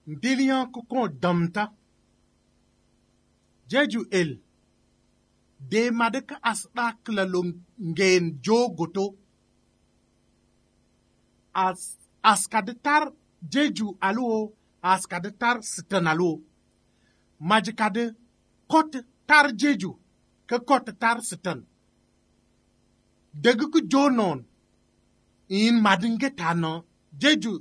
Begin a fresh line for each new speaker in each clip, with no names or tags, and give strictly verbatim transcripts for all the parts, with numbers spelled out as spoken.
Ndilian kukon damta. Jeju el. De madeka asda klalom ngen jo goto. As askadetar jeju alo askadetar sitan alo. Majikade kot tar jeju ke kot tar sitan. Degu ku jonon in madingeta no jeju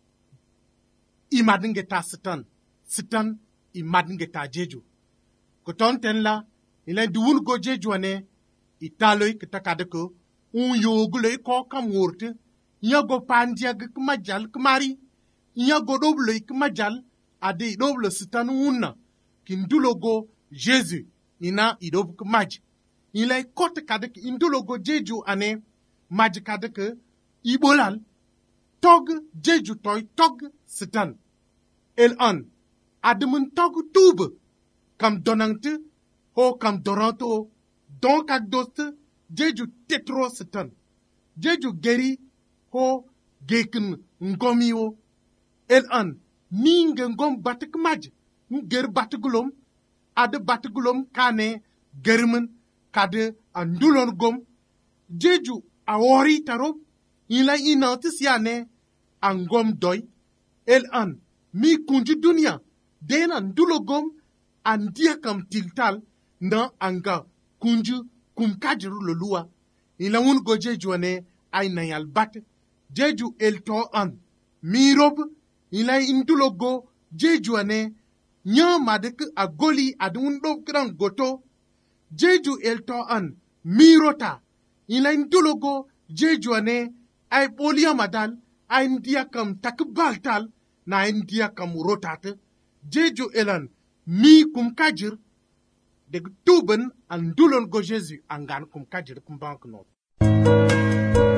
i madingeta sitan sitan i madingeta jeju koton ten la ila duun go jeju ane italoy kitakade ko un yogule ko kam wurte nyago pandia g majal kmari nyago doblo ik majal ade doblo sitan unna kindulogo Jésus ina idob kmaj ila kote kade indulogo jeju ane maj kade ke ibolal tog jeju toy tog sitan el an admun tog tube kam donante ho kam doranto donc ak dost jeju tetro sitan jeju geri ho geken ngomi o el an minge ngom batik maj nger batigulom ade batigulom kane germen kade andulon gom jeju awori taro ila inantis yane angom doy el an mi kunju dunia dena ndulo gom andia kam tiltal na anga kunju kum kajiru lolua ila un go jeju ane ay nayal bat jeju el to an mi rob ila indulo go jeju ane nya madek agoli adun do kran goto jeju el to an mi rota ila indulo go jeju ane ay polia madal ay ndia kam takbaltal na ay ndia kam rotate jeju elan mi kum kajir de tuben an dulon go Jésus angan kum kajir kum bank not